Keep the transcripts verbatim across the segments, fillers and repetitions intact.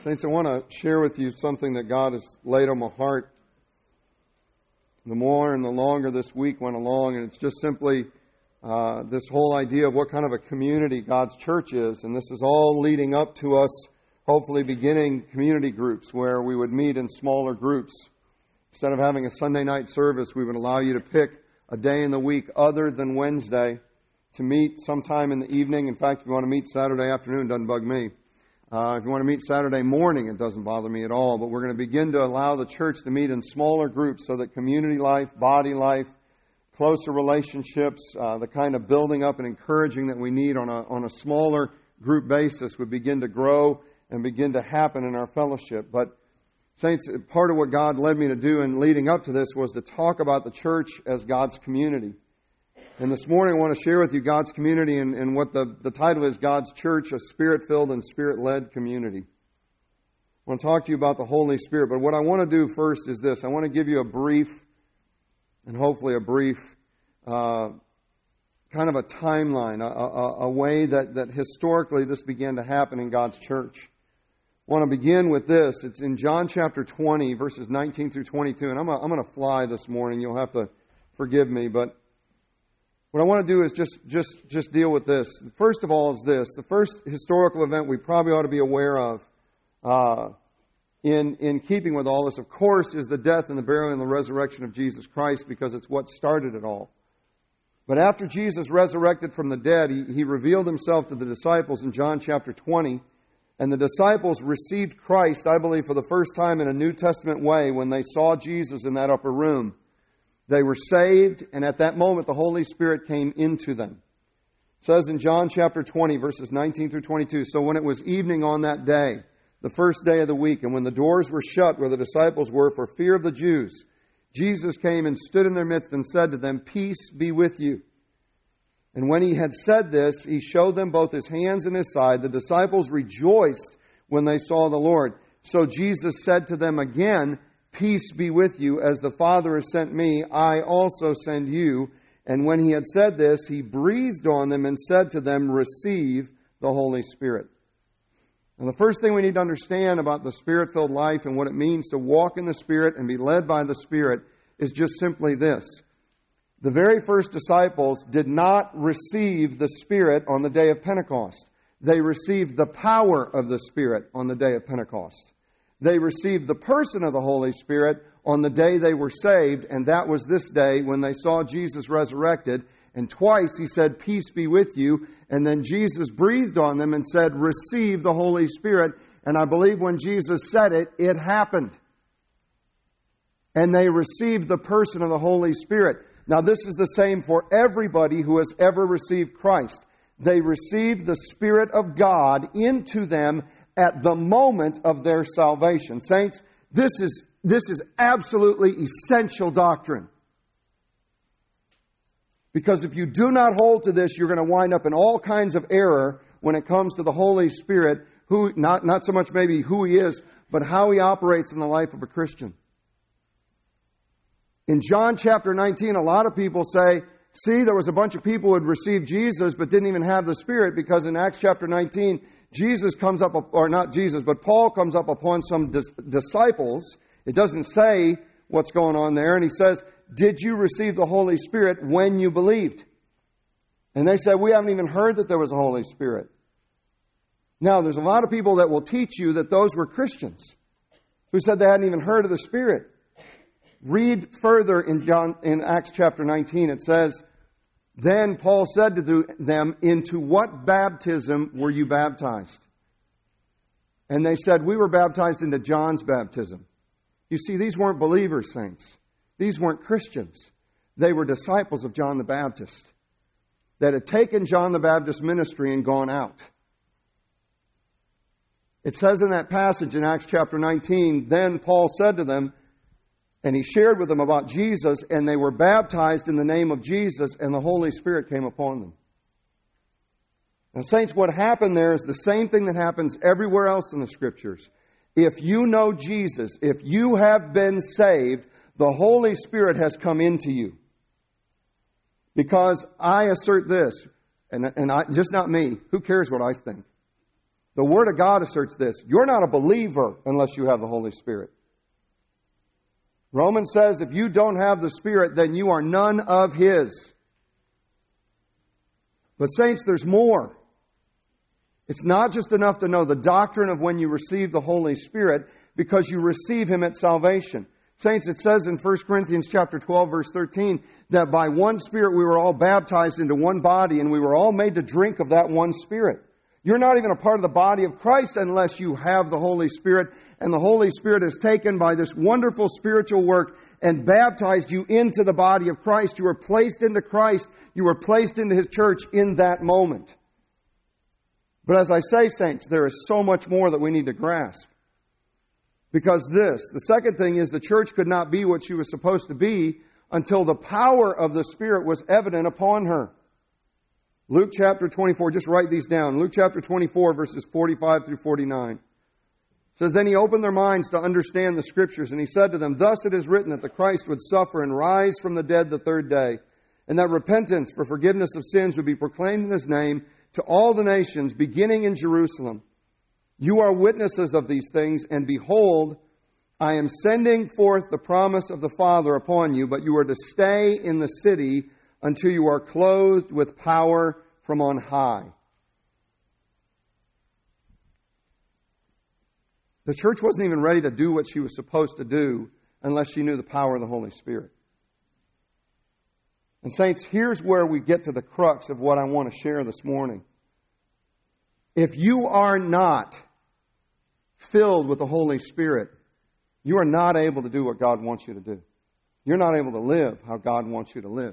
Saints, I want to share with you something that God has laid on my heart the more and the longer this week went along, and it's just simply uh, this whole idea of what kind of a community God's church is, and this is all leading up to us hopefully beginning community groups where we would meet in smaller groups. Instead of having a Sunday night service, we would allow you to pick a day in the week other than Wednesday to meet sometime in the evening. In fact, if you want to meet Saturday afternoon, it doesn't bug me. Uh, if you want to meet Saturday morning, it doesn't bother me at all. But we're going to begin to allow the church to meet in smaller groups so that community life, body life, closer relationships, uh, the kind of building up and encouraging that we need on a, on a smaller group basis would begin to grow and begin to happen in our fellowship. But Saints, part of what God led me to do in leading up to this was to talk about the church as God's community. And this morning I want to share with you God's community and, and what the, the title is, God's Church, a Spirit-filled and Spirit-led community. I want to talk to you about the Holy Spirit, but what I want to do first is this. I want to give you a brief, and hopefully a brief, uh, kind of a timeline, a, a, a way that, that historically this began to happen in God's church. I want to begin with this. It's in John chapter twenty, verses nineteen through twenty-two, and I'm, a, I'm going to fly this morning. You'll have to forgive me, but what I want to do is just, just, just deal with this. First of all is this. The first historical event we probably ought to be aware of uh, in, in keeping with all this, of course, is the death and the burial and the resurrection of Jesus Christ, because it's what started it all. But after Jesus resurrected from the dead, He, he revealed Himself to the disciples in John chapter twenty, and the disciples received Christ, I believe, for the first time in a New Testament way when they saw Jesus in that upper room. They were saved, and at that moment the Holy Spirit came into them. It says in John chapter twenty, verses nineteen through twenty-two, "So when it was evening on that day, the first day of the week, and when the doors were shut where the disciples were for fear of the Jews, Jesus came and stood in their midst and said to them, 'Peace be with you.' And when He had said this, He showed them both His hands and His side. The disciples rejoiced when they saw the Lord. So Jesus said to them again, 'Peace be with you. As the Father has sent me, I also send you.' And when He had said this, He breathed on them and said to them, 'Receive the Holy Spirit.'" And the first thing we need to understand about the Spirit-filled life and what it means to walk in the Spirit and be led by the Spirit is just simply this. The very first disciples did not receive the Spirit on the day of Pentecost. They received the power of the Spirit on the day of Pentecost. They received the person of the Holy Spirit on the day they were saved, and that was this day when they saw Jesus resurrected. And twice He said, "Peace be with you." And then Jesus breathed on them and said, "Receive the Holy Spirit." And I believe when Jesus said it, it happened. And they received the person of the Holy Spirit. Now this is the same for everybody who has ever received Christ. They received the Spirit of God into them at the moment of their salvation. Saints, this is, this is absolutely essential doctrine. Because if you do not hold to this, you're going to wind up in all kinds of error when it comes to the Holy Spirit, who not, not so much maybe who He is, but how He operates in the life of a Christian. In John chapter nineteen, a lot of people say, see, there was a bunch of people who had received Jesus but didn't even have the Spirit, because in Acts chapter nineteen, Jesus comes up, or not Jesus, but Paul comes up upon some dis- disciples. It doesn't say what's going on there. And he says, "Did you receive the Holy Spirit when you believed?" And they said, "We haven't even heard that there was a Holy Spirit." Now, there's a lot of people that will teach you that those were Christians who said they hadn't even heard of the Spirit. Read further in John, in Acts chapter nineteen. It says, "Then Paul said to them, 'Into what baptism were you baptized?' And they said, 'We were baptized into John's baptism.'" You see, these weren't believers, saints. These weren't Christians. They were disciples of John the Baptist that had taken John the Baptist's ministry and gone out. It says in that passage in Acts chapter nineteen, "Then Paul said to them," and he shared with them about Jesus, "and they were baptized in the name of Jesus, and the Holy Spirit came upon them." Now, saints, what happened there is the same thing that happens everywhere else in the Scriptures. If you know Jesus, if you have been saved, the Holy Spirit has come into you. Because I assert this, and, and I, just not me, who cares what I think? The Word of God asserts this. You're not a believer unless you have the Holy Spirit. Romans says if you don't have the Spirit, then you are none of His. But saints, there's more. It's not just enough to know the doctrine of when you receive the Holy Spirit, because you receive Him at salvation. Saints, it says in First Corinthians chapter twelve, verse thirteen, that by one Spirit we were all baptized into one body, and we were all made to drink of that one Spirit. You're not even a part of the body of Christ unless you have the Holy Spirit, and the Holy Spirit is taken by this wonderful spiritual work and baptized you into the body of Christ. You were placed into Christ. You were placed into His church in that moment. But as I say, saints, there is so much more that we need to grasp. Because this, the second thing is the church could not be what she was supposed to be until the power of the Spirit was evident upon her. Luke chapter twenty-four, just write these down. Luke chapter twenty-four, verses forty-five through forty-nine. It says, Then He opened their minds to understand the Scriptures, and He said to them, Thus it is written that the Christ would suffer and rise from the dead the third day, and that repentance for forgiveness of sins would be proclaimed in His name to all the nations, beginning in Jerusalem. You are witnesses of these things, and behold, I am sending forth the promise of the Father upon you, but you are to stay in the city until you are clothed with power from on high. The church wasn't even ready to do what she was supposed to do unless she knew the power of the Holy Spirit. And saints, here's where we get to the crux of what I want to share this morning. If you are not filled with the Holy Spirit, you are not able to do what God wants you to do. You're not able to live how God wants you to live.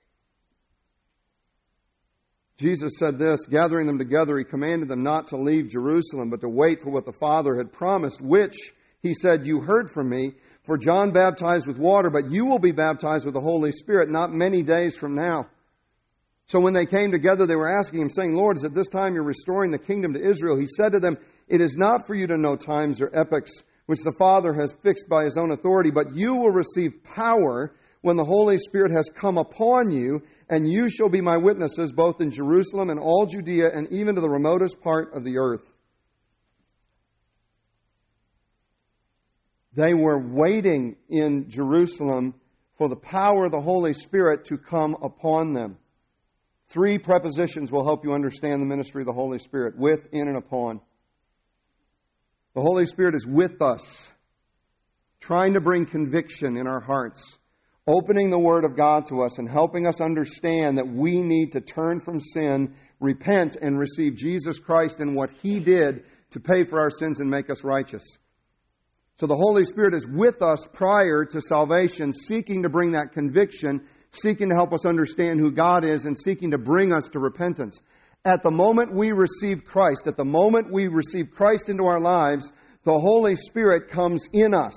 Jesus said this, gathering them together, He commanded them not to leave Jerusalem, but to wait for what the Father had promised, which, He said, you heard from me. For John baptized with water, but you will be baptized with the Holy Spirit not many days from now. So when they came together, they were asking Him, saying, Lord, is at this time you're restoring the kingdom to Israel? He said to them, It is not for you to know times or epochs which the Father has fixed by His own authority, but you will receive power when the Holy Spirit has come upon you, and you shall be my witnesses both in Jerusalem and all Judea and even to the remotest part of the earth. They were waiting in Jerusalem for the power of the Holy Spirit to come upon them. Three prepositions will help you understand the ministry of the Holy Spirit: with, in, and upon. The Holy Spirit is with us, trying to bring conviction in our hearts, opening the Word of God to us and helping us understand that we need to turn from sin, repent, and receive Jesus Christ and what He did to pay for our sins and make us righteous. So the Holy Spirit is with us prior to salvation, seeking to bring that conviction, seeking to help us understand who God is, and seeking to bring us to repentance. At the moment we receive Christ, at the moment we receive Christ into our lives, the Holy Spirit comes in us,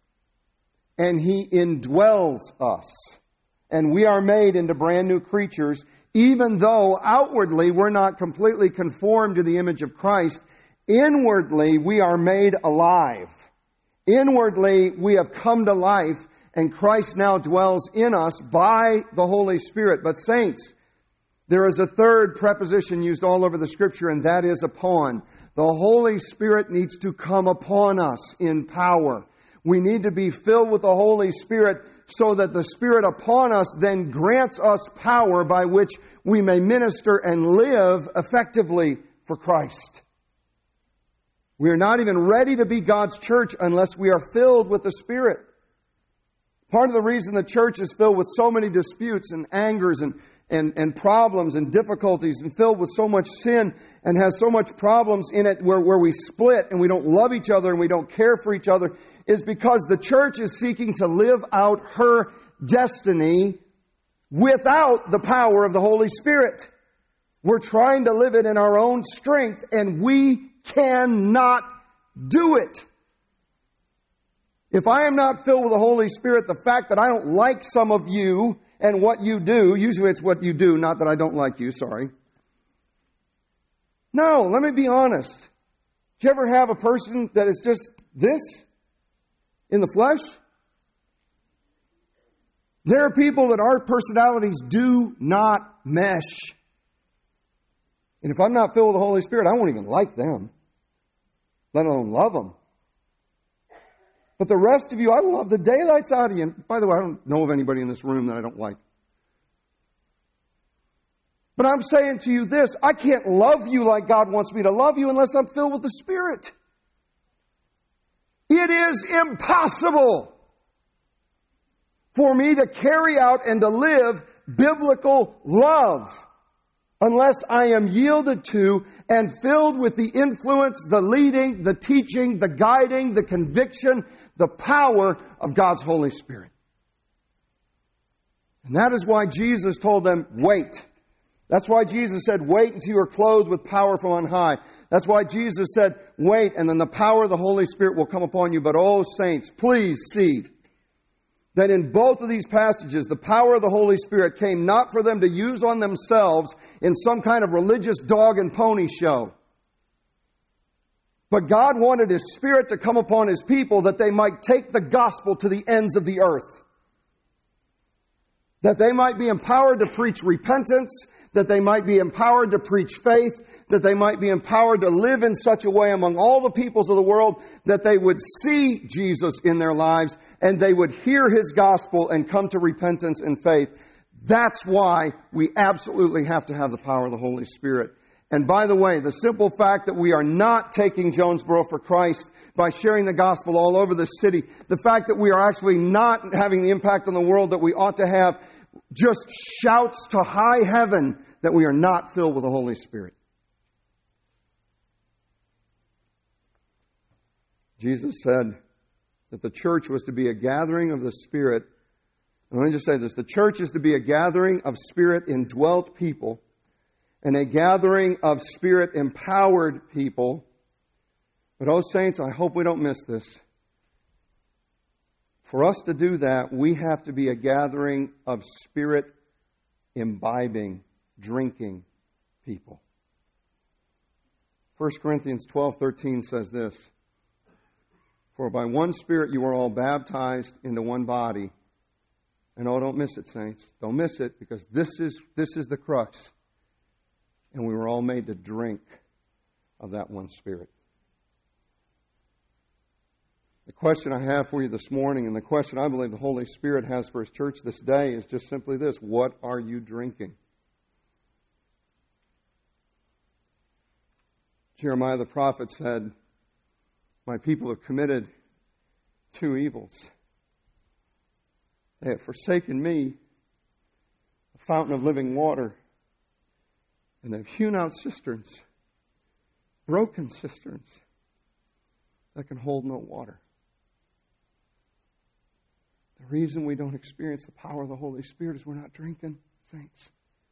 and He indwells us. And we are made into brand new creatures, even though outwardly we're not completely conformed to the image of Christ. Inwardly, we are made alive. Inwardly, we have come to life, and Christ now dwells in us by the Holy Spirit. But saints, there is a third preposition used all over the Scripture, and that is upon. The Holy Spirit needs to come upon us in power. We need to be filled with the Holy Spirit so that the Spirit upon us then grants us power by which we may minister and live effectively for Christ. We are not even ready to be God's church unless we are filled with the Spirit. Part of the reason the church is filled with so many disputes and angers and, and, and problems and difficulties and filled with so much sin and has so much problems in it where, where we split and we don't love each other and we don't care for each other is because the church is seeking to live out her destiny without the power of the Holy Spirit. We're trying to live it in our own strength, and we cannot do it. If I am not filled with the Holy Spirit, the fact that I don't like some of you and what you do, usually it's what you do, not that I don't like you, sorry. No, let me be honest. Do you ever have a person that is just this in the flesh? There are people that our personalities do not mesh. And if I'm not filled with the Holy Spirit, I won't even like them. let alone love them. But the rest of you, I love the daylights out of you. And by the way, I don't know of anybody in this room that I don't like. But I'm saying to you this, I can't love you like God wants me to love you unless I'm filled with the Spirit. It is impossible for me to carry out and to live biblical love unless I am yielded to and filled with the influence, the leading, the teaching, the guiding, the conviction, the power of God's Holy Spirit. And that is why Jesus told them, wait. That's why Jesus said, wait until you are clothed with power from on high. That's why Jesus said, wait, and then the power of the Holy Spirit will come upon you. But oh, saints, please see that in both of these passages, the power of the Holy Spirit came not for them to use on themselves in some kind of religious dog and pony show. But God wanted His Spirit to come upon His people that they might take the gospel to the ends of the earth. That they might be empowered to preach repentance, that they might be empowered to preach faith, that they might be empowered to live in such a way among all the peoples of the world that they would see Jesus in their lives and they would hear His gospel and come to repentance and faith. That's why we absolutely have to have the power of the Holy Spirit. And by the way, the simple fact that we are not taking Jonesboro for Christ by sharing the gospel all over the city, the fact that we are actually not having the impact on the world that we ought to have, just shouts to high heaven that we are not filled with the Holy Spirit. Jesus said that the church was to be a gathering of the Spirit. And let me just say this. The church is to be a gathering of Spirit-indwelt people and a gathering of Spirit-empowered people. But, oh, saints, I hope we don't miss this. For us to do that, we have to be a gathering of Spirit-imbibing, drinking people. First Corinthians twelve thirteen says this, for by one Spirit you are all baptized into one body. And oh, don't miss it, saints. Don't miss it, because this is, this is the crux. And we were all made to drink of that one Spirit. The question I have for you this morning, and the question I believe the Holy Spirit has for His church this day, is just simply this. What are you drinking? Jeremiah the prophet said, my people have committed two evils. They have forsaken me, the fountain of living water, and they've hewn out cisterns, broken cisterns that can hold no water. The reason we don't experience the power of the Holy Spirit is we're not drinking, saints.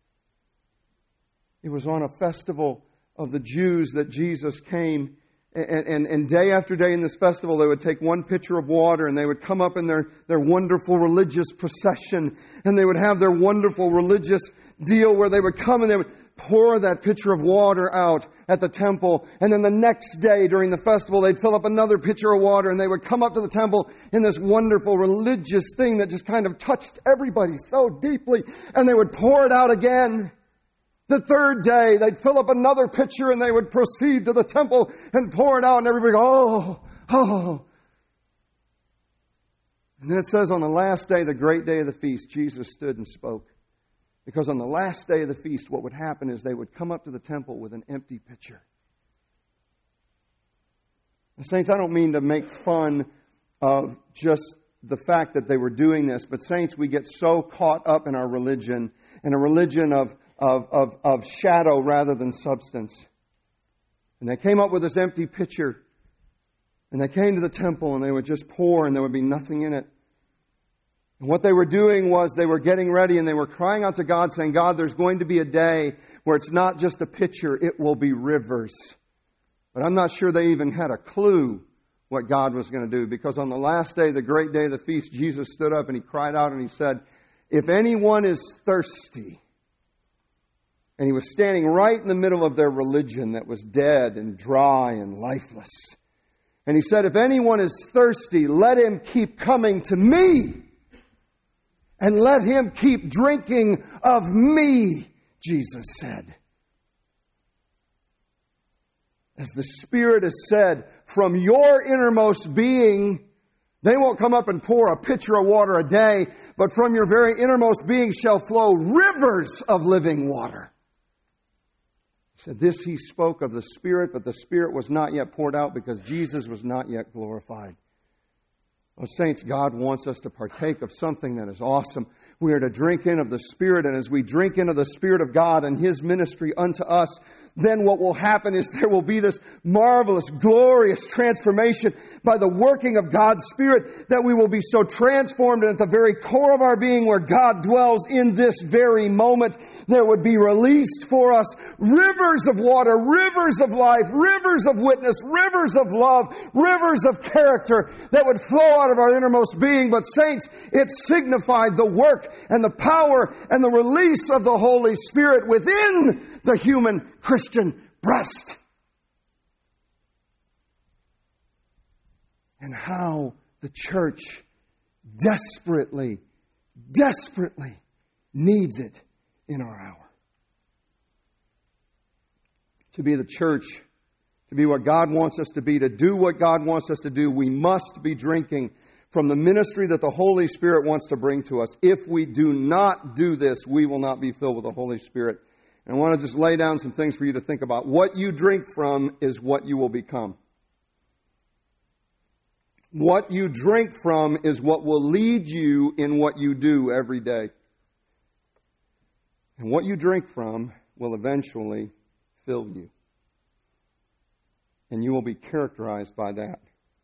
It was on a festival of the Jews that Jesus came, and, and, and day after day in this festival they would take one pitcher of water and they would come up in their, their wonderful religious procession, and they would have their wonderful religious deal where they would come and they would pour that pitcher of water out at the temple. And then the next day during the festival, they'd fill up another pitcher of water and they would come up to the temple in this wonderful religious thing that just kind of touched everybody so deeply. And they would pour it out again. The third day, they'd fill up another pitcher and they would proceed to the temple and pour it out. And everybody would go, oh, oh. And then it says on the last day, the great day of the feast, Jesus stood and spoke. Because on the last day of the feast, what would happen is they would come up to the temple with an empty pitcher. And saints, I don't mean to make fun of just the fact that they were doing this, but saints, we get so caught up in our religion, in a religion of, of, of, of shadow rather than substance. And they came up with this empty pitcher, and they came to the temple, and they would just pour, and there would be nothing in it. And what they were doing was they were getting ready and they were crying out to God saying, God, there's going to be a day where it's not just a pitcher, it will be rivers. But I'm not sure they even had a clue what God was going to do, because on the last day, the great day of the feast, Jesus stood up and He cried out and He said, if anyone is thirsty, and He was standing right in the middle of their religion that was dead and dry and lifeless. And He said, if anyone is thirsty, let him keep coming to me. And let him keep drinking of me, Jesus said. As the Spirit has said, from your innermost being, they won't come up and pour a pitcher of water a day, but from your very innermost being shall flow rivers of living water. He said, this he spoke of the Spirit, but the Spirit was not yet poured out because Jesus was not yet glorified. Oh, saints, God wants us to partake of something that is awesome. We are to drink in of the Spirit, and as we drink into the Spirit of God and His ministry unto us, then what will happen is there will be this marvelous, glorious transformation by the working of God's Spirit, that we will be so transformed, and at the very core of our being where God dwells in this very moment, there would be released for us rivers of water, rivers of life, rivers of witness, rivers of love, rivers of character that would flow out of our innermost being. But saints, it signified the work and the power and the release of the Holy Spirit within the human Christian breast. And how the church desperately, desperately needs it in our hour. To be the church, to be what God wants us to be, to do what God wants us to do, we must be drinking from the ministry that the Holy Spirit wants to bring to us. If we do not do this, we will not be filled with the Holy Spirit. And I want to just lay down some things for you to think about. What you drink from is what you will become. What you drink from is what will lead you in what you do every day. And what you drink from will eventually fill you. And you will be characterized by that.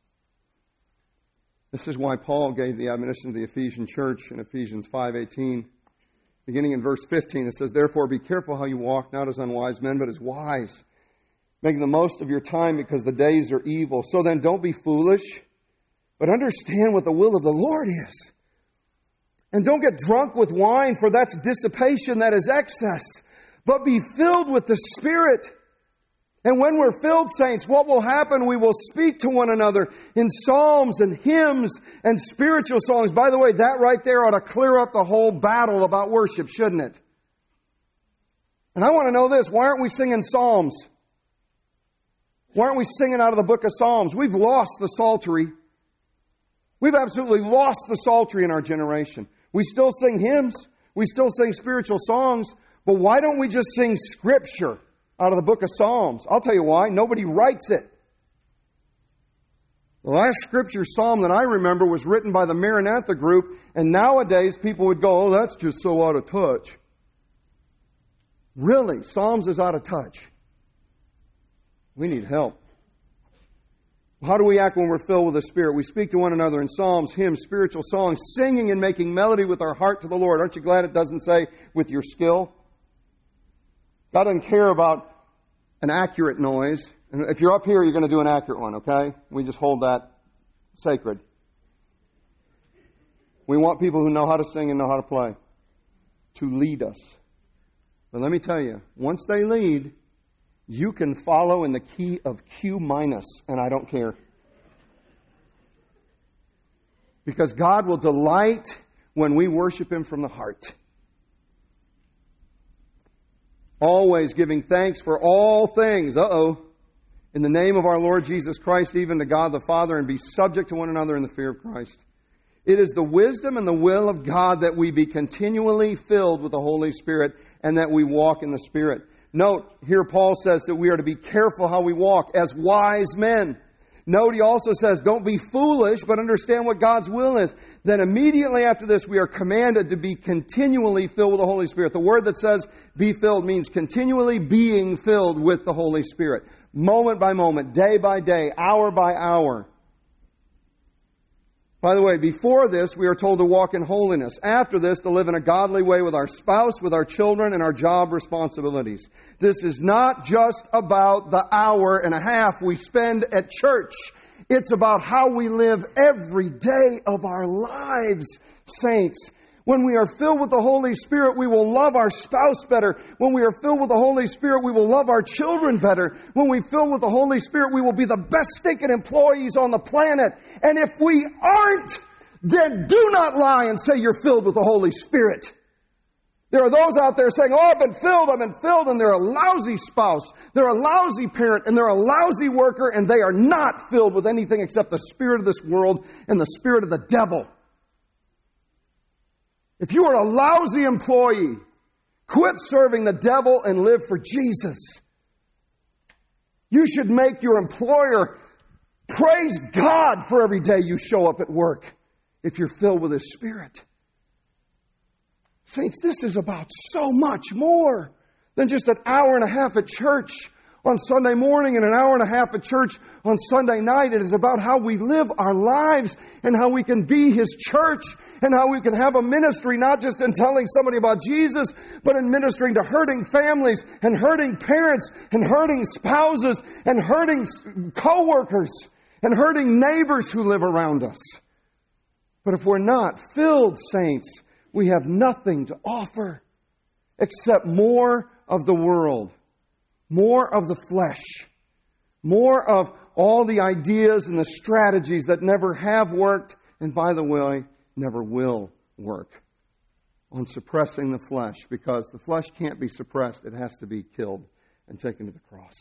This is why Paul gave the admonition to the Ephesian church in Ephesians five eighteen. Beginning in verse fifteen, it says, therefore be careful how you walk, not as unwise men, but as wise, making the most of your time because the days are evil. So then don't be foolish, but understand what the will of the Lord is. And don't get drunk with wine, for that's dissipation, that is excess. But be filled with the Spirit. And when we're filled, saints, what will happen? We will speak to one another in psalms and hymns and spiritual songs. By the way, that right there ought to clear up the whole battle about worship, shouldn't it? And I want to know this. Why aren't we singing psalms? Why aren't we singing out of the book of Psalms? We've lost the psaltery. We've absolutely lost the psaltery in our generation. We still sing hymns. We still sing spiritual songs. But why don't we just sing Scripture out of the book of Psalms? I'll tell you why. Nobody writes it. The last Scripture psalm that I remember was written by the Maranatha group, and nowadays people would go, oh, that's just so out of touch. Really? Psalms is out of touch. We need help. How do we act when we're filled with the Spirit? We speak to one another in psalms, hymns, spiritual songs, singing and making melody with our heart to the Lord. Aren't you glad it doesn't say with your skill? God doesn't care about an accurate noise. And if you're up here, you're going to do an accurate one, okay? We just hold that sacred. We want people who know how to sing and know how to play to lead us. But let me tell you, once they lead, you can follow in the key of Q minus, and I don't care. Because God will delight when we worship Him from the heart. Always giving thanks for all things, uh-oh, in the name of our Lord Jesus Christ, even to God the Father, and be subject to one another in the fear of Christ. It is the wisdom and the will of God that we be continually filled with the Holy Spirit and that we walk in the Spirit. Note, here Paul says that we are to be careful how we walk as wise men. Note, he also says, don't be foolish, but understand what God's will is. Then immediately after this, we are commanded to be continually filled with the Holy Spirit. The word that says be filled means continually being filled with the Holy Spirit. Moment by moment, day by day, hour by hour. By the way, before this, we are told to walk in holiness. After this, to live in a godly way with our spouse, with our children, and our job responsibilities. This is not just about the hour and a half we spend at church. It's about how we live every day of our lives, saints. When we are filled with the Holy Spirit, we will love our spouse better. When we are filled with the Holy Spirit, we will love our children better. When we fill with the Holy Spirit, we will be the best stinking employees on the planet. And if we aren't, then do not lie and say you're filled with the Holy Spirit. There are those out there saying, oh, I've been filled, I've been filled, and they're a lousy spouse, they're a lousy parent, and they're a lousy worker, and they are not filled with anything except the spirit of this world and the spirit of the devil. If you are a lousy employee, quit serving the devil and live for Jesus. You should make your employer praise God for every day you show up at work if you're filled with His Spirit. Saints, this is about so much more than just an hour and a half at church on Sunday morning and an hour and a half at church on Sunday night. It is about how we live our lives and how we can be His church and how we can have a ministry, not just in telling somebody about Jesus, but in ministering to hurting families and hurting parents and hurting spouses and hurting co-workers and hurting neighbors who live around us. But if we're not filled, saints, we have nothing to offer except more of the world, more of the flesh, more of all the ideas and the strategies that never have worked, and by the way, never will work, on suppressing the flesh, because the flesh can't be suppressed. It has to be killed and taken to the cross.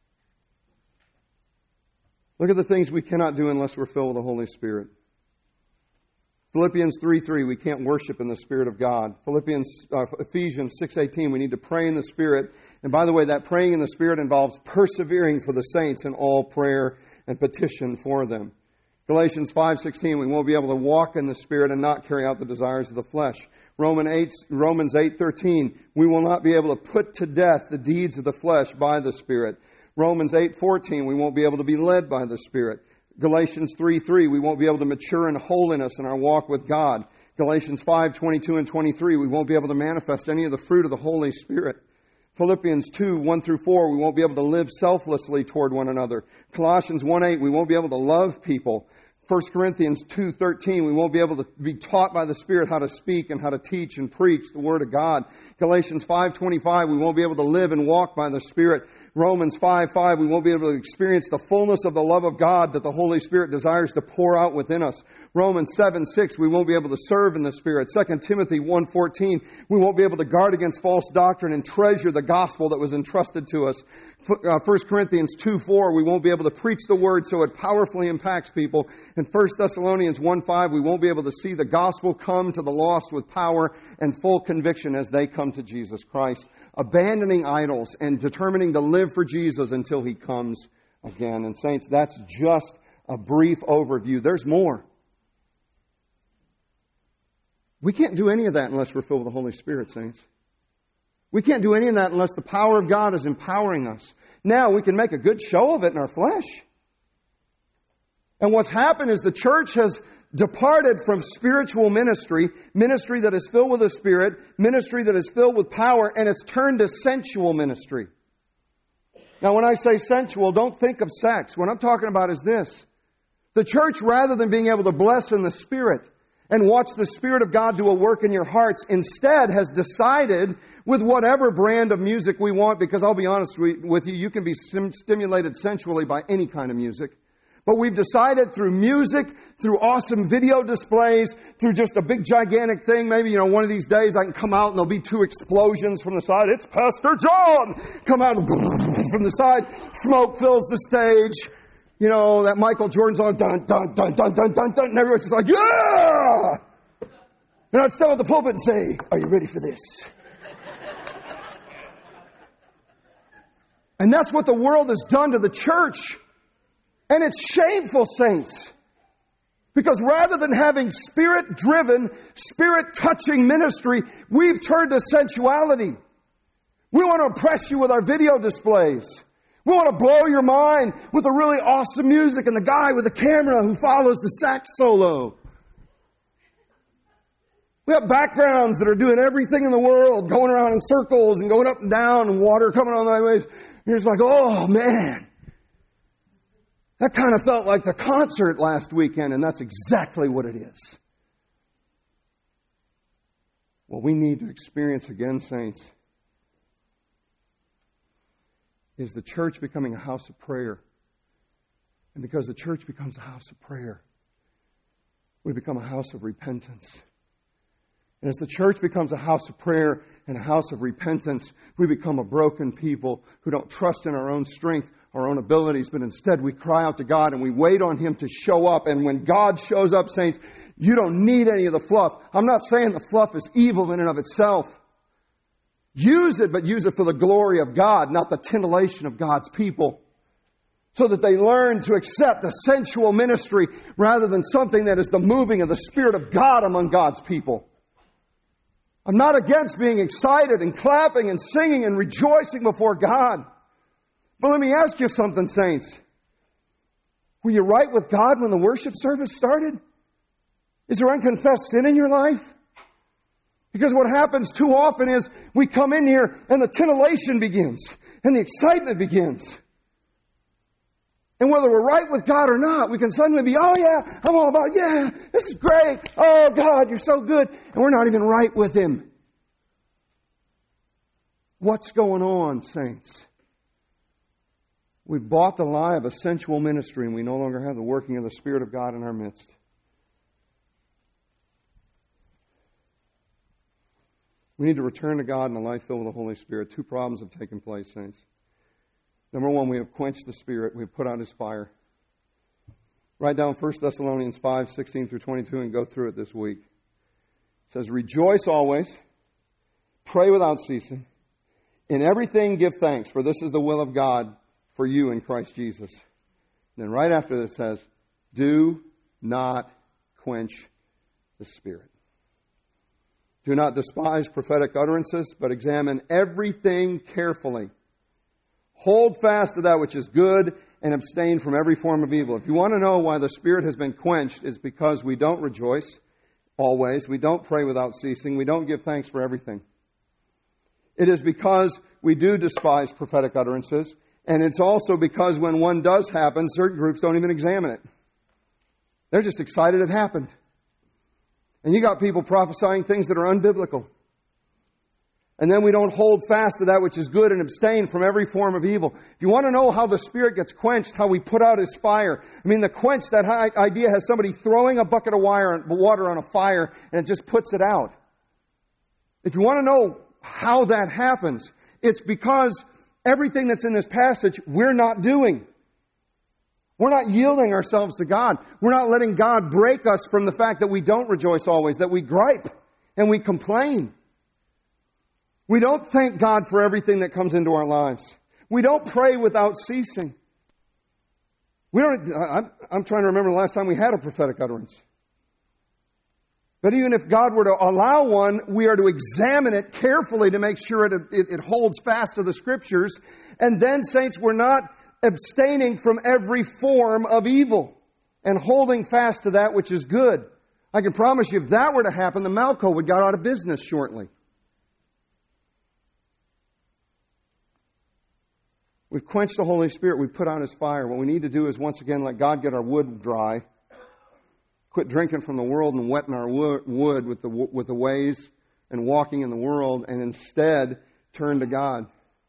Look at the things we cannot do unless we're filled with the Holy Spirit. Philippians three three, we can't worship in the Spirit of God. Philippians, uh, Ephesians six eighteen, we need to pray in the Spirit. And by the way, that praying in the Spirit involves persevering for the saints in all prayer and petition for them. Galatians five sixteen, we won't be able to walk in the Spirit and not carry out the desires of the flesh. Romans eight thirteen, we will not be able to put to death the deeds of the flesh by the Spirit. Romans eight fourteen, we won't be able to be led by the Spirit. Galatians three three, we won't be able to mature in holiness in our walk with God. Galatians five twenty-two and twenty-three, we won't be able to manifest any of the fruit of the Holy Spirit. Philippians two one through four, we won't be able to live selflessly toward one another. Colossians one eight, we won't be able to love people. First Corinthians two thirteen, we won't be able to be taught by the Spirit how to speak and how to teach and preach the Word of God. Galatians five twenty-five, we won't be able to live and walk by the Spirit. Romans five five, we won't be able to experience the fullness of the love of God that the Holy Spirit desires to pour out within us. Romans seven six, we won't be able to serve in the Spirit. Second Timothy one fourteen, we won't be able to guard against false doctrine and treasure the gospel that was entrusted to us. First Corinthians two four, we won't be able to preach the Word so it powerfully impacts people. And First Thessalonians one five, we won't be able to see the gospel come to the lost with power and full conviction as they come to Jesus Christ, abandoning idols and determining to live for Jesus until He comes again. And saints, that's just a brief overview. There's more. We can't do any of that unless we're filled with the Holy Spirit, saints. We can't do any of that unless the power of God is empowering us. Now, we can make a good show of it in our flesh. And what's happened is the church has departed from spiritual ministry, ministry that is filled with the Spirit, ministry that is filled with power, and it's turned to sensual ministry. Now, when I say sensual, don't think of sex. What I'm talking about is this. The church, rather than being able to bless in the Spirit and watch the Spirit of God do a work in your hearts, instead has decided with whatever brand of music we want, because I'll be honest with you, you can be sim- stimulated sensually by any kind of music. But we've decided through music, through awesome video displays, through just a big gigantic thing, maybe, you know, one of these days I can come out and there'll be two explosions from the side. It's Pastor John! Come out from the side. Smoke fills the stage. You know, that Michael Jordan song, dun, dun, dun, dun, dun, dun, dun, and everyone's just like, yeah! And I'd stand at the pulpit and say, are you ready for this? And that's what the world has done to the church. And it's shameful, saints. Because rather than having Spirit-driven, Spirit-touching ministry, we've turned to sensuality. We want to impress you with our video displays. We want to blow your mind with the really awesome music and the guy with the camera who follows the sax solo. We have backgrounds that are doing everything in the world, going around in circles and going up and down and water coming on the waves. You're just like, oh, man. That kind of felt like the concert last weekend, and that's exactly what it is. What we need to experience again, saints, is the church becoming a house of prayer. And because the church becomes a house of prayer, we become a house of repentance. And as the church becomes a house of prayer and a house of repentance, we become a broken people who don't trust in our own strength, our own abilities, but instead we cry out to God and we wait on Him to show up. And when God shows up, saints, you don't need any of the fluff. I'm not saying the fluff is evil in and of itself. Use it, but use it for the glory of God, not the titillation of God's people. So that they learn to accept a sensual ministry rather than something that is the moving of the Spirit of God among God's people. I'm not against being excited and clapping and singing and rejoicing before God. But let me ask you something, saints. Were you right with God when the worship service started? Is there unconfessed sin in your life? Because what happens too often is we come in here and the titillation begins and the excitement begins. And whether we're right with God or not, we can suddenly be, oh yeah, I'm all about, yeah, this is great. Oh God, you're so good. And we're not even right with Him. What's going on, saints? We've bought the lie of a sensual ministry and we no longer have the working of the Spirit of God in our midst. We need to return to God in a life filled with the Holy Spirit. Two problems have taken place, saints. Number one, we have quenched the Spirit. We have put out His fire. Write down First Thessalonians five, sixteen through twenty-two and go through it this week. It says, rejoice always, pray without ceasing. In everything give thanks, for this is the will of God for you in Christ Jesus. And then right after this it says, do not quench the Spirit. Do not despise prophetic utterances, but examine everything carefully. Hold fast to that which is good and abstain from every form of evil. If you want to know why the Spirit has been quenched, it's because we don't rejoice always. We don't pray without ceasing. We don't give thanks for everything. It is because we do despise prophetic utterances. And it's also because when one does happen, certain groups don't even examine it. They're just excited it happened. And you got people prophesying things that are unbiblical. And then we don't hold fast to that which is good and abstain from every form of evil. If you want to know how the Spirit gets quenched, how we put out His fire. I mean, the quench, that idea has somebody throwing a bucket of wire, water on a fire and it just puts it out. If you want to know how that happens, it's because everything that's in this passage we're not doing. We're not yielding ourselves to God. We're not letting God break us from the fact that we don't rejoice always, that we gripe and we complain. We don't thank God for everything that comes into our lives. We don't pray without ceasing. We don't. I'm, I'm trying to remember the last time we had a prophetic utterance. But even if God were to allow one, we are to examine it carefully to make sure it, it, it holds fast to the Scriptures. And then, saints, we're not abstaining from every form of evil and holding fast to that which is good. I can promise you, if that were to happen, the Malco would go out of business shortly. We've quenched the Holy Spirit. We've put out His fire. What we need to do is once again let God get our wood dry. Quit drinking from the world and wetting our wood with the with the ways and walking in the world, and instead turn to God.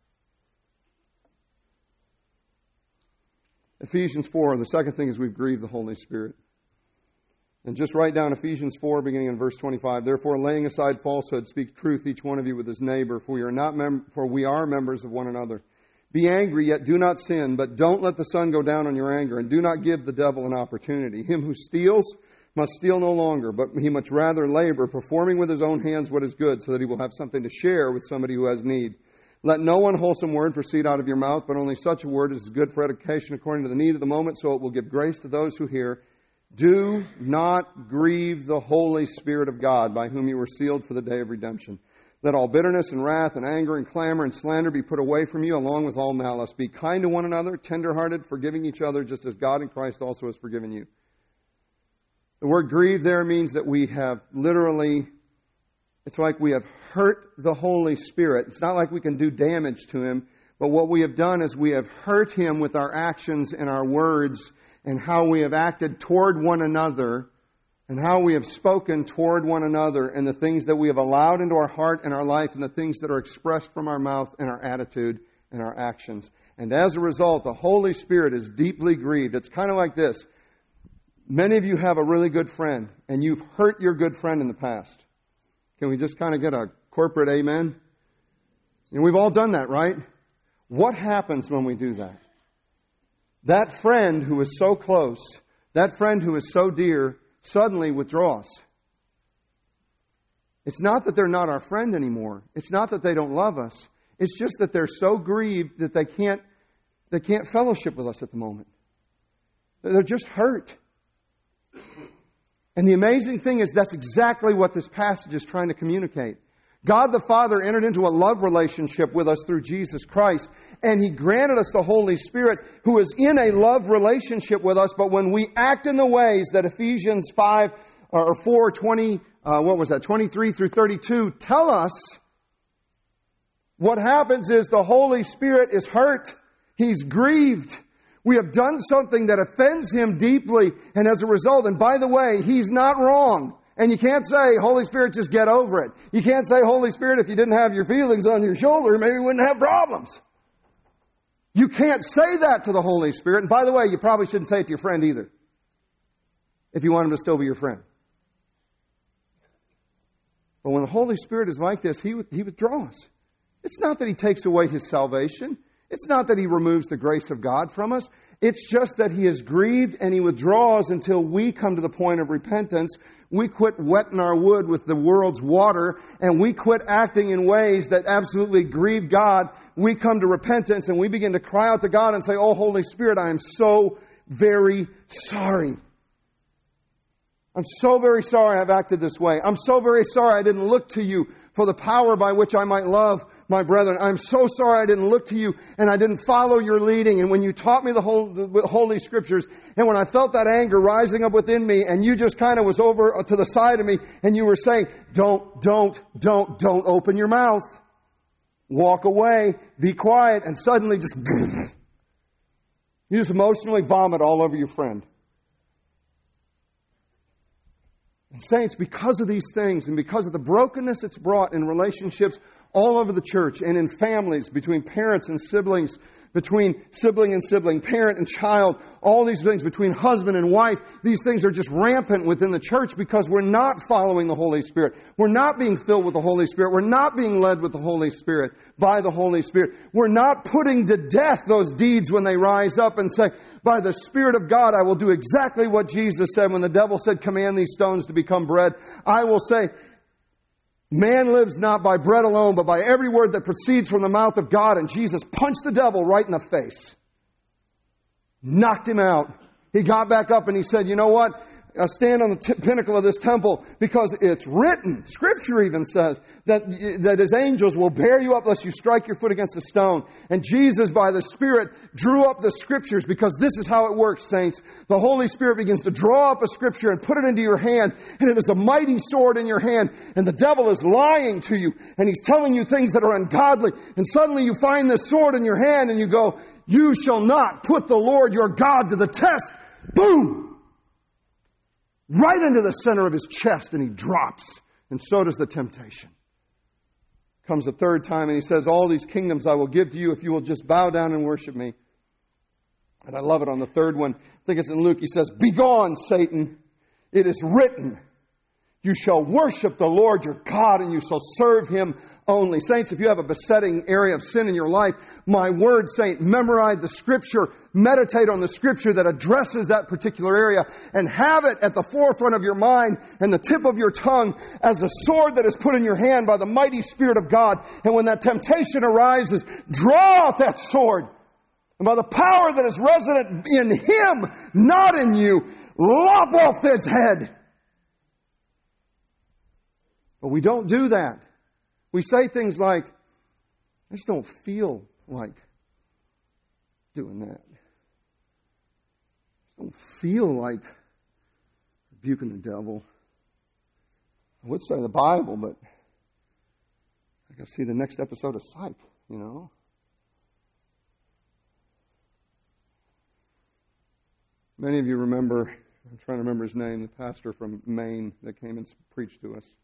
Ephesians four, the second thing is we've grieved the Holy Spirit. And just write down Ephesians four, beginning in verse twenty-five. Therefore, laying aside falsehood, speak truth, each one of you with his neighbor, for we are not mem- for we are members of one another. Be angry, yet do not sin, but don't let the sun go down on your anger, and do not give the devil an opportunity. Him who steals must steal no longer, but he much rather labor, performing with his own hands what is good, so that he will have something to share with somebody who has need. Let no unwholesome word proceed out of your mouth, but only such a word as is good for edification according to the need of the moment, so it will give grace to those who hear. Do not grieve the Holy Spirit of God, by whom you were sealed for the day of redemption. Let all bitterness and wrath and anger and clamor and slander be put away from you, along with all malice. Be kind to one another, tenderhearted, forgiving each other, just as God in Christ also has forgiven you. The word grieve there means that we have literally, it's like we have hurt the Holy Spirit. It's not like we can do damage to Him, but what we have done is we have hurt Him with our actions and our words and how we have acted toward one another and how we have spoken toward one another and the things that we have allowed into our heart and our life and the things that are expressed from our mouth and our attitude and our actions. And as a result, the Holy Spirit is deeply grieved. It's kind of like this. Many of you have a really good friend and you've hurt your good friend in the past. Can we just kind of get a corporate amen? And we've all done that, right? What happens when we do that? That friend who is so close, that friend who is so dear, suddenly withdraws. It's not that they're not our friend anymore. It's not that they don't love us. It's just that they're so grieved that they can't, they can't fellowship with us at the moment. They're just hurt. And the amazing thing is that's exactly what this passage is trying to communicate. God the Father entered into a love relationship with us through Jesus Christ, and He granted us the Holy Spirit who is in a love relationship with us, but when we act in the ways that Ephesians five or four, twenty, uh, what was that, twenty-three through thirty-two tell us, what happens is the Holy Spirit is hurt. He's grieved. We have done something that offends Him deeply, and as a result, and by the way, He's not wrong. And you can't say, Holy Spirit, just get over it. You can't say, Holy Spirit, if you didn't have your feelings on your shoulder, maybe you wouldn't have problems. You can't say that to the Holy Spirit. And by the way, you probably shouldn't say it to your friend either, if you want him to still be your friend. But when the Holy Spirit is like this, He, he withdraws. It's not that He takes away His salvation. It's not that He removes the grace of God from us. It's just that He is grieved and He withdraws until we come to the point of repentance. We quit wetting our wood with the world's water, and we quit acting in ways that absolutely grieve God. We come to repentance and we begin to cry out to God and say, oh, Holy Spirit, I am so very sorry. I'm so very sorry I've acted this way. I'm so very sorry I didn't look to You for the power by which I might love my brethren. I'm so sorry I didn't look to You and I didn't follow Your leading. And when You taught me the, whole, the Holy Scriptures, and when I felt that anger rising up within me, and You just kind of was over to the side of me, and You were saying, don't, don't, don't, don't open your mouth. Walk away, be quiet, and suddenly just, you just emotionally vomit all over your friend. And saints, because of these things and because of the brokenness it's brought in relationships all over the church and in families, between parents and siblings, between sibling and sibling, parent and child, all these things, between husband and wife, these things are just rampant within the church because we're not following the Holy Spirit. We're not being filled with the Holy Spirit. We're not being led with the Holy Spirit, by the Holy Spirit. We're not putting to death those deeds when they rise up and say, by the Spirit of God, I will do exactly what Jesus said when the devil said, command these stones to become bread. I will say, man lives not by bread alone, but by every word that proceeds from the mouth of God. And Jesus punched the devil right in the face. Knocked him out. He got back up and He said, you know what? I stand on the t- pinnacle of this temple because it's written. Scripture even says that, that His angels will bear you up lest you strike your foot against a stone. And Jesus, by the Spirit, drew up the Scriptures because this is how it works, saints. The Holy Spirit begins to draw up a Scripture and put it into your hand. And it is a mighty sword in your hand. And the devil is lying to you. And he's telling you things that are ungodly. And suddenly you find this sword in your hand and you go, you shall not put the Lord your God to the test. Boom! Right into the center of his chest, and he drops. And so does the temptation. Comes a third time, and he says, all these kingdoms I will give to you if you will just bow down and worship me. And I love it on the third one. I think it's in Luke. He says, begone, Satan. It is written, you shall worship the Lord your God, and you shall serve Him only. Saints, if you have a besetting area of sin in your life, my word, saint, memorize the Scripture, meditate on the Scripture that addresses that particular area, and have it at the forefront of your mind and the tip of your tongue as a sword that is put in your hand by the mighty Spirit of God. And when that temptation arises, draw out that sword. And by the power that is resident in Him, not in you, lop off its head. But we don't do that. We say things like, I just don't feel like doing that. I don't feel like rebuking the devil. I would say the Bible, but I got to see the next episode of Psych, you know. Many of you remember, I'm trying to remember his name, the pastor from Maine that came and preached to us.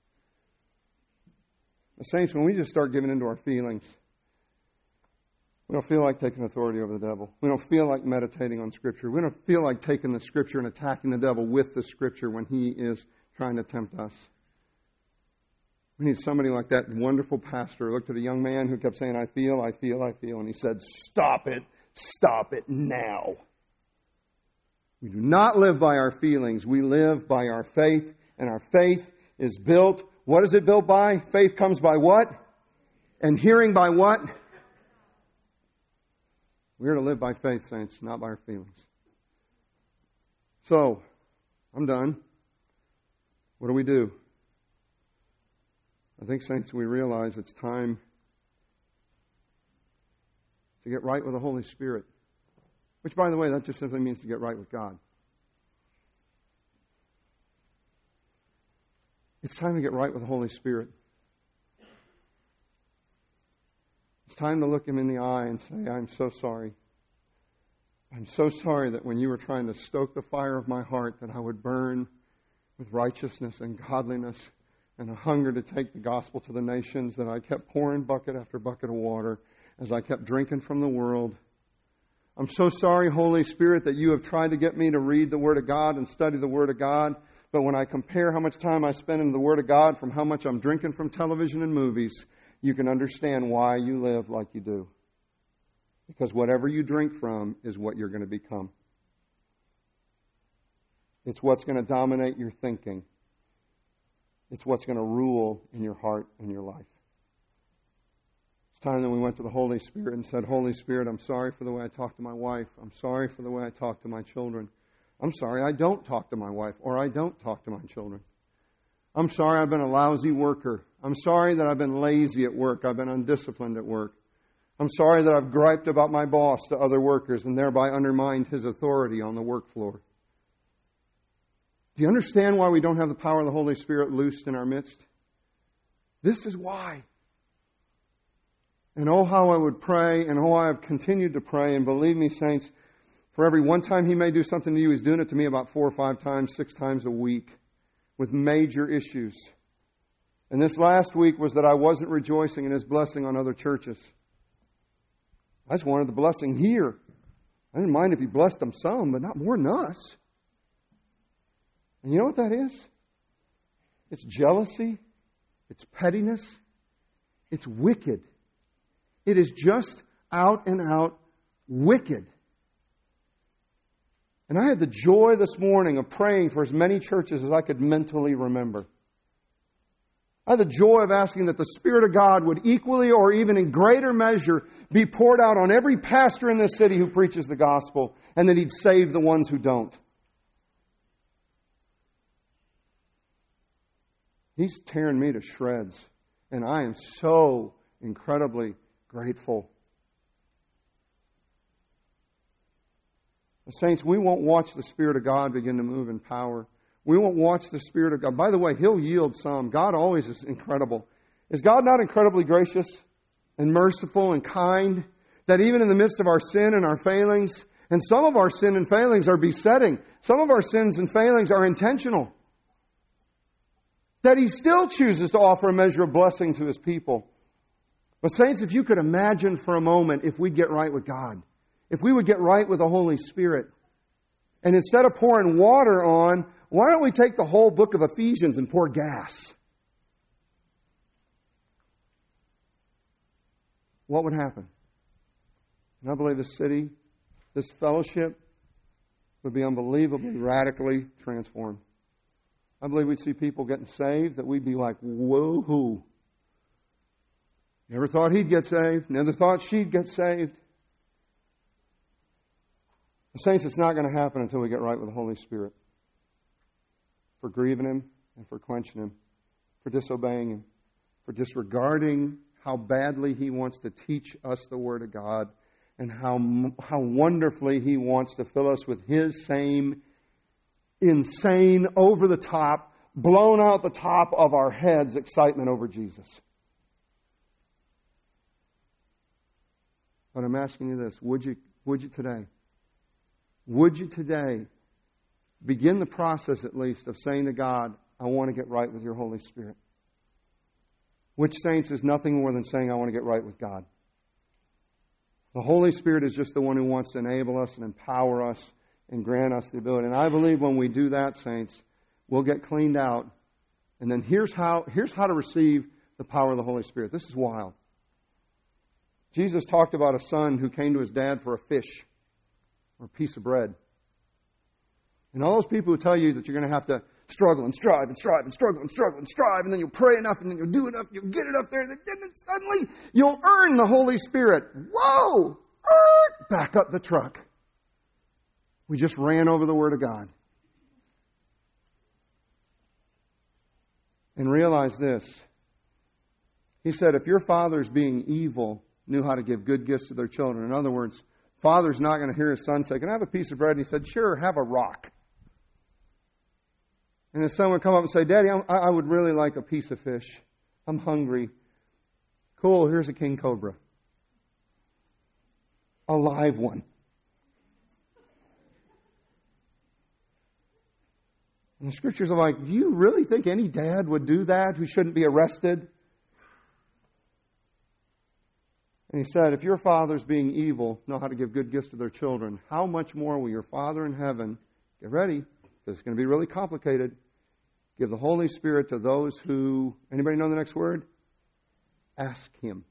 The saints, when we just start giving into our feelings, we don't feel like taking authority over the devil. We don't feel like meditating on Scripture. We don't feel like taking the Scripture and attacking the devil with the Scripture when he is trying to tempt us. We need somebody like that wonderful pastor who looked at a young man who kept saying, I feel, I feel, I feel. And he said, stop it, stop it now. We do not live by our feelings. We live by our faith. And our faith is built. What is it built by? Faith comes by what? And hearing by what? We are to live by faith, saints, not by our feelings. So, I'm done. What do we do? I think, saints, we realize it's time to get right with the Holy Spirit. Which, by the way, that just simply means to get right with God. It's time to get right with the Holy Spirit. It's time to look Him in the eye and say, I'm so sorry. I'm so sorry that when you were trying to stoke the fire of my heart, that I would burn with righteousness and godliness and a hunger to take the gospel to the nations, that I kept pouring bucket after bucket of water as I kept drinking from the world. I'm so sorry, Holy Spirit, that you have tried to get me to read the Word of God and study the Word of God. But when I compare how much time I spend in the Word of God from how much I'm drinking from television and movies, you can understand why you live like you do. Because whatever you drink from is what you're going to become. It's what's going to dominate your thinking. It's what's going to rule in your heart and your life. It's time that we went to the Holy Spirit and said, Holy Spirit, I'm sorry for the way I talk to my wife. I'm sorry for the way I talk to my children. I'm sorry I don't talk to my wife, or I don't talk to my children. I'm sorry I've been a lousy worker. I'm sorry that I've been lazy at work. I've been undisciplined at work. I'm sorry that I've griped about my boss to other workers and thereby undermined his authority on the work floor. Do you understand why we don't have the power of the Holy Spirit loosed in our midst? This is why. And oh, how I would pray, and oh, I have continued to pray, and believe me, saints, for every one time He may do something to you, He's doing it to me about four or five times, six times a week, with major issues. And this last week was that I wasn't rejoicing in His blessing on other churches. I just wanted the blessing here. I didn't mind if He blessed them some, but not more than us. And you know what that is? It's jealousy. It's pettiness. It's wicked. It is just out and out wicked. And I had the joy this morning of praying for as many churches as I could mentally remember. I had the joy of asking that the Spirit of God would equally or even in greater measure be poured out on every pastor in this city who preaches the gospel, and that He'd save the ones who don't. He's tearing me to shreds, and I am so incredibly grateful. Saints, we won't watch the Spirit of God begin to move in power. We won't watch the Spirit of God. By the way, He'll yield some. God always is incredible. Is God not incredibly gracious and merciful and kind, that even in the midst of our sin and our failings, and some of our sin and failings are besetting, some of our sins and failings are intentional, that He still chooses to offer a measure of blessing to His people. But saints, if you could imagine for a moment if we'd get right with God, if we would get right with the Holy Spirit, and instead of pouring water on, why don't we take the whole book of Ephesians and pour gas? What would happen? And I believe this city, this fellowship, would be unbelievably, radically transformed. I believe we'd see people getting saved that we'd be like, whoa-hoo. Never thought he'd get saved. Never thought she'd get saved. The saints, it's not going to happen until we get right with the Holy Spirit. For grieving Him and for quenching Him. For disobeying Him. For disregarding how badly He wants to teach us the Word of God. And how, how wonderfully He wants to fill us with His same insane, over the top, blown out the top of our heads excitement over Jesus. But I'm asking you this, would you, would you today, would you today begin the process at least of saying to God, I want to get right with your Holy Spirit? Which, saints, is nothing more than saying I want to get right with God. The Holy Spirit is just the one who wants to enable us and empower us and grant us the ability. And I believe when we do that, saints, we'll get cleaned out And then here's how, here's how to receive the power of the Holy Spirit. This is wild. Jesus talked about a son who came to his dad for a fish or a piece of bread. And all those people who tell you that you're going to have to struggle and strive and strive and struggle and struggle and strive, and then you'll pray enough and then you'll do enough, you'll get it up there, and then suddenly you'll earn the Holy Spirit. Whoa! Back up the truck. We just ran over the Word of God. And realize this. He said, if your fathers being evil knew how to give good gifts to their children. In other words, father's not going to hear his son say, can I have a piece of bread? And he said, sure, have a rock. And his son would come up and say, Daddy, I'm, I would really like a piece of fish. I'm hungry. Cool, here's a king cobra. A live one. And the scriptures are like, do you really think any dad would do that who shouldn't be arrested? And he said, if your fathers being evil know how to give good gifts to their children, how much more will your Father in heaven, get ready, because it's going to be really complicated, give the Holy Spirit to those who, anybody know the next word? Ask Him.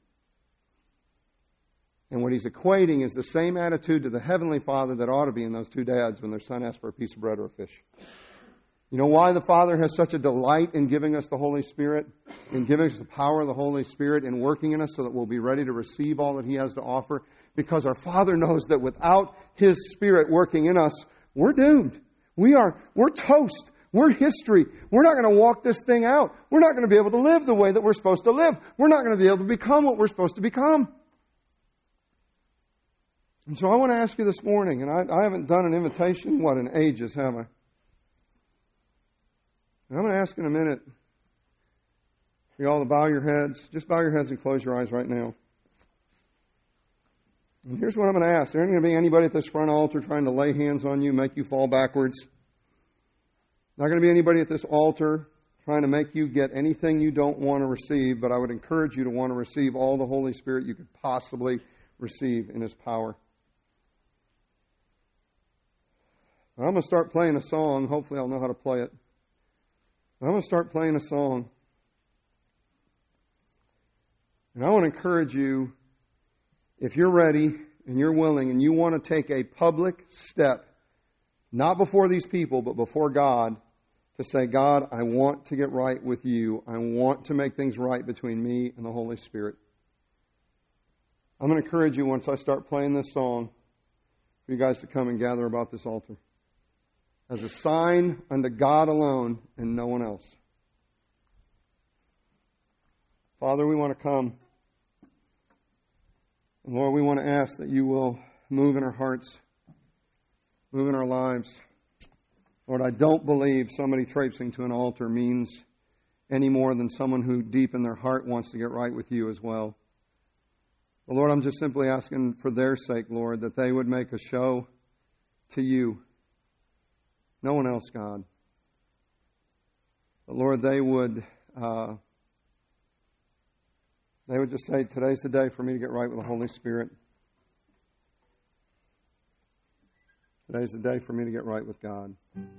And what he's equating is the same attitude to the Heavenly Father that ought to be in those two dads when their son asks for a piece of bread or a fish. You know why the Father has such a delight in giving us the Holy Spirit, in giving us the power of the Holy Spirit, in working in us so that we'll be ready to receive all that He has to offer? Because our Father knows that without His Spirit working in us, we're doomed. We are, we're toast. We're history. We're not going to walk this thing out. We're not going to be able to live the way that we're supposed to live. We're not going to be able to become what we're supposed to become. And so I want to ask you this morning, and I, I haven't done an invitation, what, in ages, have I? And I'm going to ask in a minute for you all to bow your heads. Just bow your heads and close your eyes right now. And here's what I'm going to ask. There ain't going to be anybody at this front altar trying to lay hands on you, make you fall backwards. Not going to be anybody at this altar trying to make you get anything you don't want to receive, but I would encourage you to want to receive all the Holy Spirit you could possibly receive in His power. I'm going to start playing a song. Hopefully I'll know how to play it. I'm going to start playing a song. And I want to encourage you, if you're ready and you're willing and you want to take a public step, not before these people, but before God, to say, God, I want to get right with you. I want to make things right between me and the Holy Spirit. I'm going to encourage you, once I start playing this song, for you guys to come and gather about this altar as a sign unto God alone and no one else. Father, we want to come. And Lord, we want to ask that you will move in our hearts, move in our lives. Lord, I don't believe somebody traipsing to an altar means any more than someone who deep in their heart wants to get right with you as well. But Lord, I'm just simply asking for their sake, Lord, that they would make a show to you. No one else, God. But Lord, they would uh, they would just say, today's the day for me to get right with the Holy Spirit. Today's the day for me to get right with God.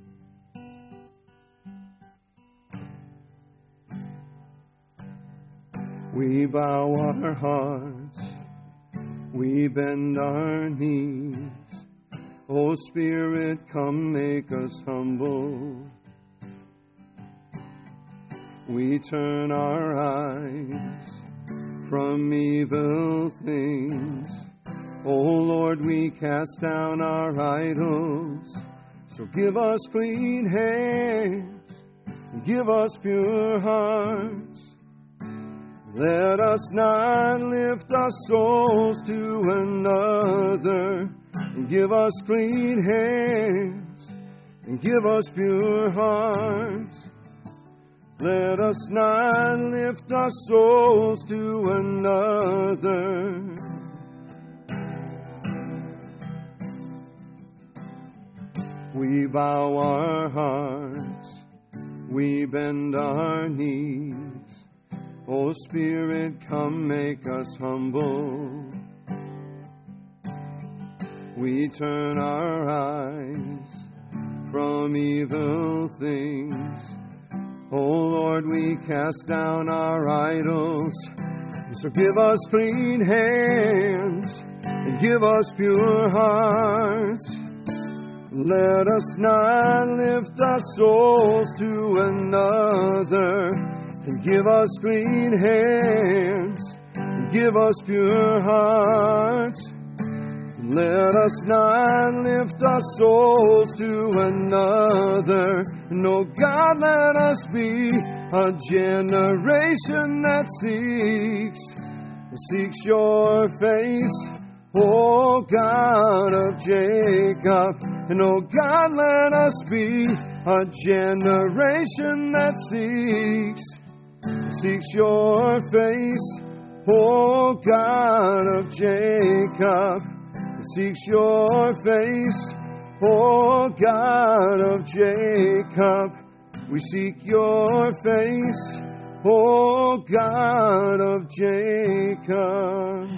We bow our hearts, we bend our knees. Oh Spirit, come make us humble. We turn our eyes from evil things. Oh Lord, we cast down our idols. So give us clean hands, and give us pure hearts. Let us not lift our souls to another. And give us clean hands, and give us pure hearts. Let us not lift our souls to another. We bow our hearts, we bend our knees. Oh Spirit, come make us humble. We turn our eyes from evil things. Oh Lord, we cast down our idols. So give us clean hands and give us pure hearts. Let us not lift our souls to another. And give us clean hands and give us pure hearts. Let us not lift our souls to another. No, God, let us be a generation that seeks, seeks your face, O God of Jacob. And oh God, let us be a generation that seeks, seeks your face, O God of Jacob. Seeks your face, O God of Jacob. We seek your face, O God of Jacob.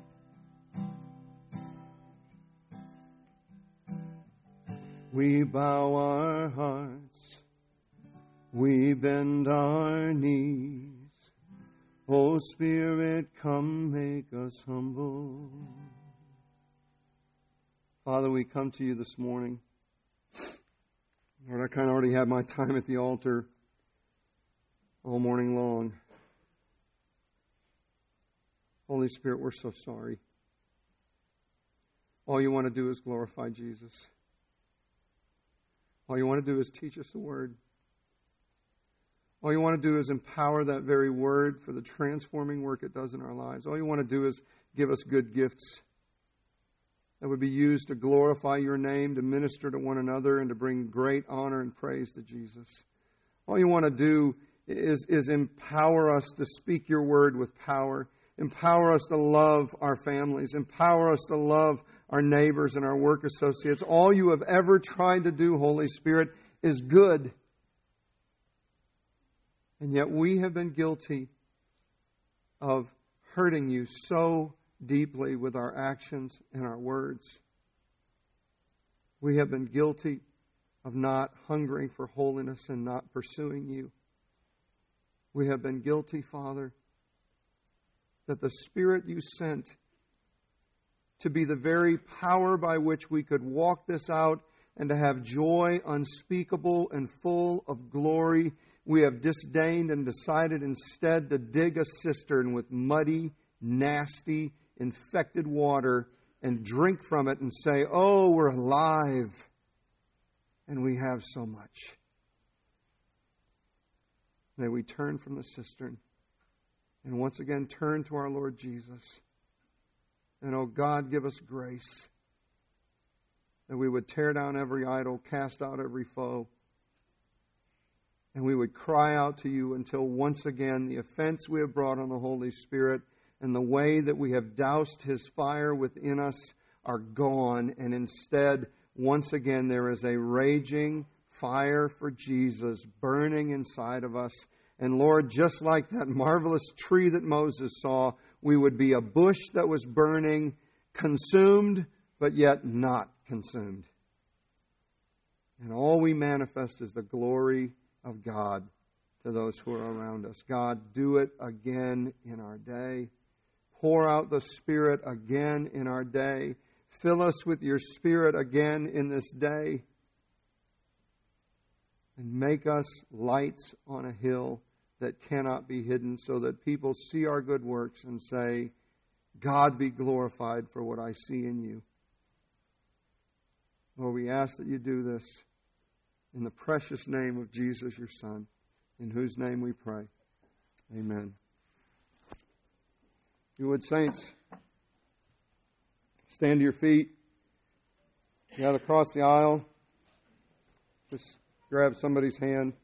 We bow our hearts, we bend our knees. O Spirit, come make us humble. Father, we come to you this morning. Lord, I kind of already had my time at the altar all morning long. Holy Spirit, we're so sorry. All you want to do is glorify Jesus. All you want to do is teach us the Word. All you want to do is empower that very Word for the transforming work it does in our lives. All you want to do is give us good gifts that would be used to glorify your name, to minister to one another, and to bring great honor and praise to Jesus. All you want to do is, is empower us to speak your word with power. Empower us to love our families. Empower us to love our neighbors and our work associates. All you have ever tried to do, Holy Spirit, is good. And yet we have been guilty of hurting you so deeply with our actions and our words. We have been guilty of not hungering for holiness and not pursuing you. We have been guilty, Father, that the Spirit you sent to be the very power by which we could walk this out and to have joy unspeakable and full of glory, we have disdained and decided instead to dig a cistern with muddy, nasty, infected water and drink from it and say, oh, we're alive and we have so much. May we turn from the cistern and once again turn to our Lord Jesus. And oh God, give us grace that we would tear down every idol, cast out every foe, and we would cry out to you until once again the offense we have brought on the Holy Spirit and the way that we have doused His fire within us are gone. And instead, once again, there is a raging fire for Jesus burning inside of us. And Lord, just like that marvelous tree that Moses saw, we would be a bush that was burning, consumed, but yet not consumed. And all we manifest is the glory of God to those who are around us. God, do it again in our day. Pour out the Spirit again in our day. Fill us with your Spirit again in this day. And make us lights on a hill that cannot be hidden so that people see our good works and say, God be glorified for what I see in you. Lord, we ask that you do this in the precious name of Jesus, your Son, in whose name we pray. Amen. You would, saints, stand to your feet. You got across the aisle. Just grab somebody's hand.